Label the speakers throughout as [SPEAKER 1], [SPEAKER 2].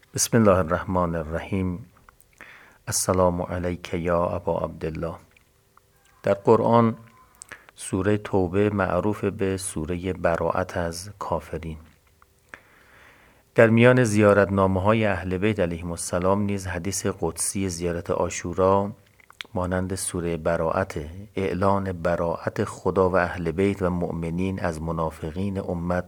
[SPEAKER 1] بسم الله الرحمن الرحیم. السلام علیک یا ابا عبدالله. در قرآن سوره توبه معروف به سوره براءت از کافرین. در میان زیارتنامه‌های اهل بیت علیهم السلام نیز حدیث قدسی زیارت عاشورا مانند سوره براءت، اعلان براءت خدا و اهل بیت و مؤمنین از منافقین امت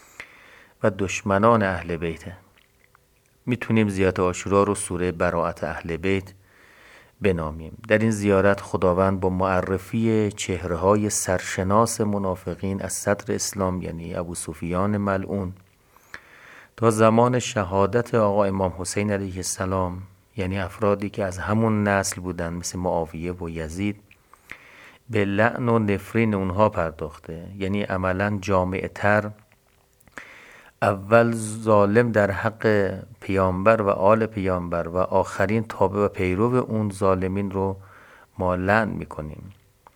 [SPEAKER 1] و دشمنان اهل بیت. میتونیم زیارت عاشورا رو سوره براءت اهل بیت بنامیم. در این زیارت خداوند با معرفی چهره‌های سرشناس منافقین از صدر اسلام یعنی ابو سفیان ملعون تا زمان شهادت آقا امام حسین علیه السلام، یعنی افرادی که از همون نسل بودن مثل معاویه و یزید، به لعن و نفرین اونها پرداخته. یعنی عملاً جامع‌تر اول ظالم در حق پیامبر و آل پیامبر و آخرین تابع و پیرو اون ظالمین رو ما لعن میکنیم.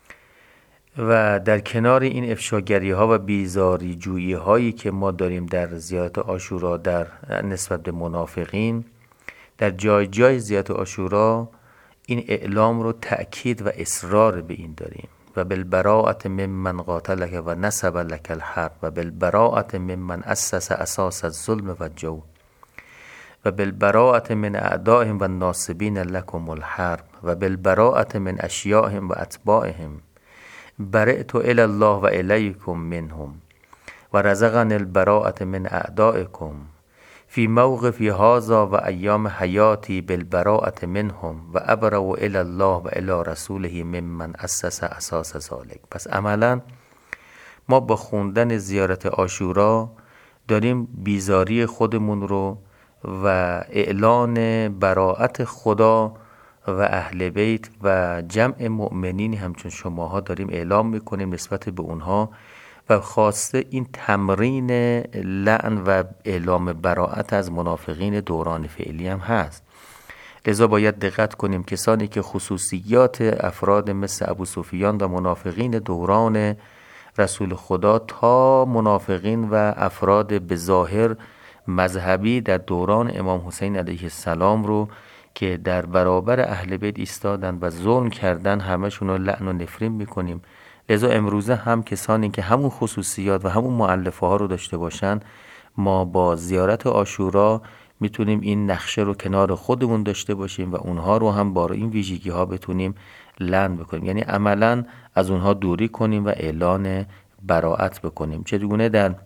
[SPEAKER 1] و در کنار این افشاگری ها و بیزاری جویی هایی که ما داریم در زیارت عاشورا در نسبت به منافقین، در جای جای زیارت عاشورا این اعلام رو تأکید و اصرار به این داریم: و بالبراءة ممن قاتلک و نصب لک الحرب و بالبراءة ممن اسس اساس الظلم و الجور و بالبراءة من اعدائهم و الناصبین لکم الحرب و بالبراءة من اشیائهم و اتباعهم برئت الی الله و الیکم منهم و رزقنی البراءة من اعدائکم فی موقفی هذا و ایام حیاتی بالبراءة منهم و ابرأ الی الله و الی رسوله ممن اسس اساس ذلک. پس عملا ما با خوندن زیارت عاشورا داریم بیزاری خودمون رو و اعلان براءت خدا و اهل بیت و جمع مؤمنین همچون شماها داریم اعلام میکنیم نسبت به اونها، و خواسته این تمرین لعن و اعلام براءت از منافقین دوران فعلی هم هست. لذا باید دقت کنیم کسانی که خصوصیات افراد مثل ابو سفیان و منافقین دوران رسول خدا تا منافقین و افراد به ظاهر مذهبی در دوران امام حسین علیه السلام رو که در برابر اهل بیت ایستادن و ظلم کردن همشون رو لعن و نفرین میکنیم. لذا امروزه هم کسانی که همون خصوصیات و همون مؤلفه ها رو داشته باشن، ما با زیارت عاشورا میتونیم این نقشه رو کنار خودمون داشته باشیم و اونها رو هم با این ویژگی ها بتونیم لعن بکنیم. یعنی عملا از اونها دوری کنیم و اعلان براءت بکنیم. چگونه در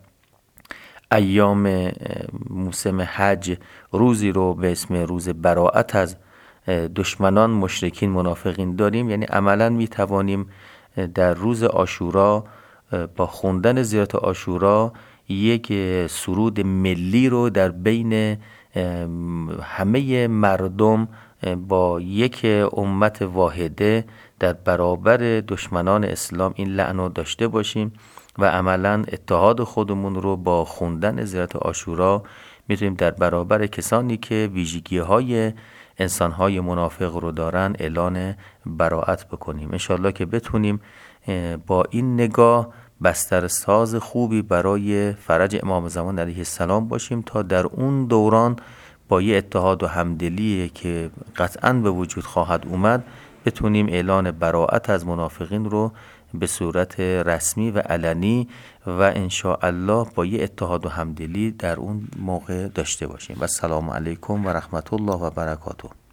[SPEAKER 1] ایام موسم حج روزی رو به اسم روز براءت از دشمنان مشرکین منافقین داریم، یعنی عملا میتوانیم در روز عاشورا با خوندن زیارت عاشورا یک سرود ملی رو در بین همه مردم با یک امت واحده در برابر دشمنان اسلام این لعن رو داشته باشیم و عملا اتحاد خودمون رو با خوندن زیارت عاشورا میتونیم در برابر کسانی که ویژگی های انسان های منافق رو دارن اعلان براءت بکنیم. انشالله که بتونیم با این نگاه بستر ساز خوبی برای فرج امام زمان علیه السلام باشیم تا در اون دوران با یه اتحاد و همدلی که قطعاً به وجود خواهد اومد بتونیم اعلان براءت از منافقین رو به صورت رسمی و علنی و انشاءالله با یه اتحاد و همدلی در اون موقع داشته باشیم. و السلام علیکم و رحمت الله و برکاته.